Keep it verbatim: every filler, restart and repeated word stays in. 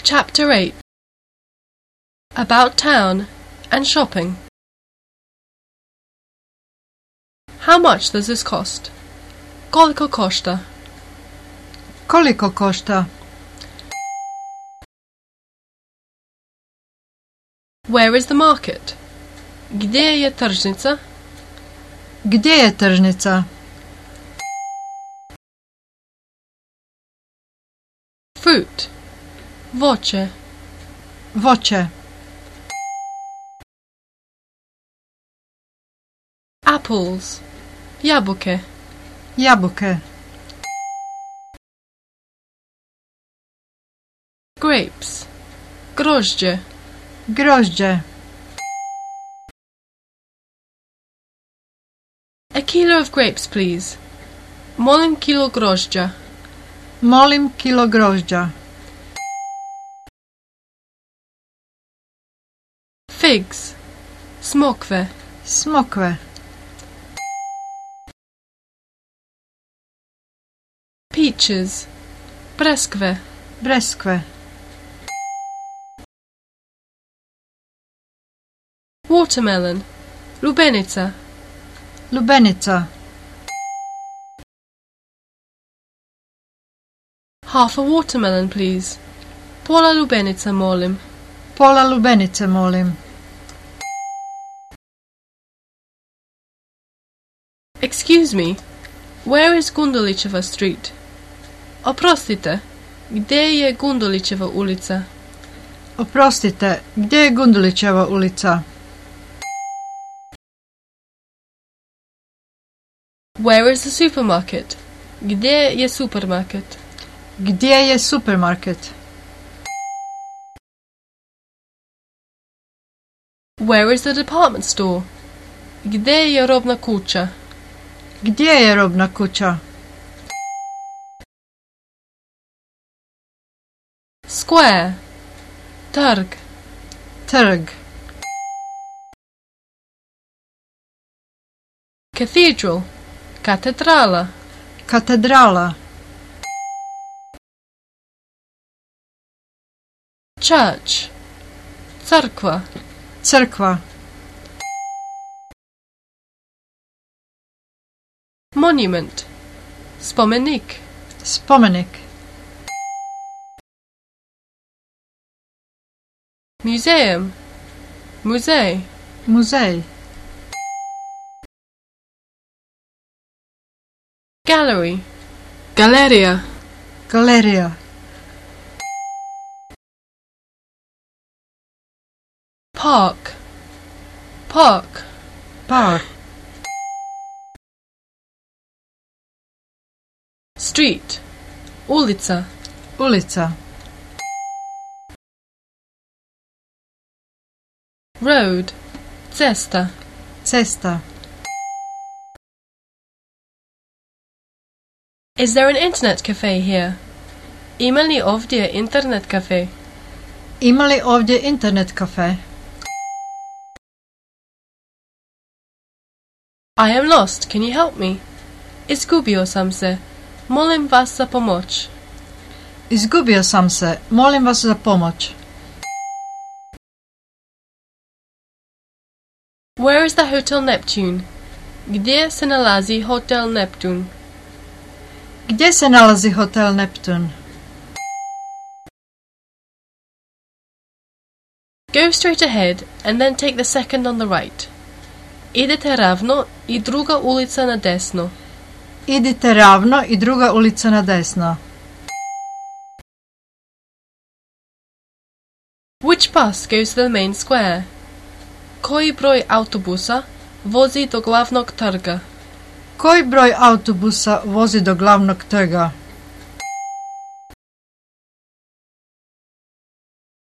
Chapter eight. About town and shopping. How much does this cost? Koliko košta? Koliko košta? Where is the market? Gdje je tržnica? Gdje je tržnica? Fruit. Voće. Voće. Apples. Jabuke. Jabuke. Grapes. Grožđe. Grožđe. A kilo of grapes, please. Molim kilo grožđa. Molim kilo grožđa. Figs. Smokve. Smokve. Peaches. Breskve. Breskve. Watermelon. Lubenica. Lubenica. Half a watermelon, please. Pola lubenica, molim. Pola lubenice, molim. Excuse me, where is Gundulićeva street? Oprostite, gdje je Gundulićeva ulica? Oprostite, gdje je Gundulićeva ulica? Where is the supermarket? Gdje je supermarket? Gdje je supermarket? Where is the department store? Gdje je robna kuća? Gdje je robna kuća? Square. Trg. Trg. Cathedral. Katedrala. Katedrala. Church. Crkva. Crkva. Monument. Spomenik. Spomenik. Museum. Muzej. Muzej. Gallery. Galerija. Galerija. Park. Park. Park. Street. Ulica. Ulica. Road. Cesta. Cesta. Is there an internet cafe here? Ima li ovdje internet cafe? Ima li ovdje internet kafe? I am lost. Can you help me? Izgubio sam se. Molim vas za pomoć. Izgubio sam se. Molim vas za pomoć. Where is the Hotel Neptune? Gdje se nalazi Hotel Neptune? Gdje se nalazi Hotel Neptun? Go straight ahead and then take the second on the right. Idete ravno i druga ulica na desno. Idite ravno i druga ulica na desno. Which bus goes to the main square? Koji broj autobusa vozi do glavnog trga? Koji broj autobusa vozi do glavnog trga?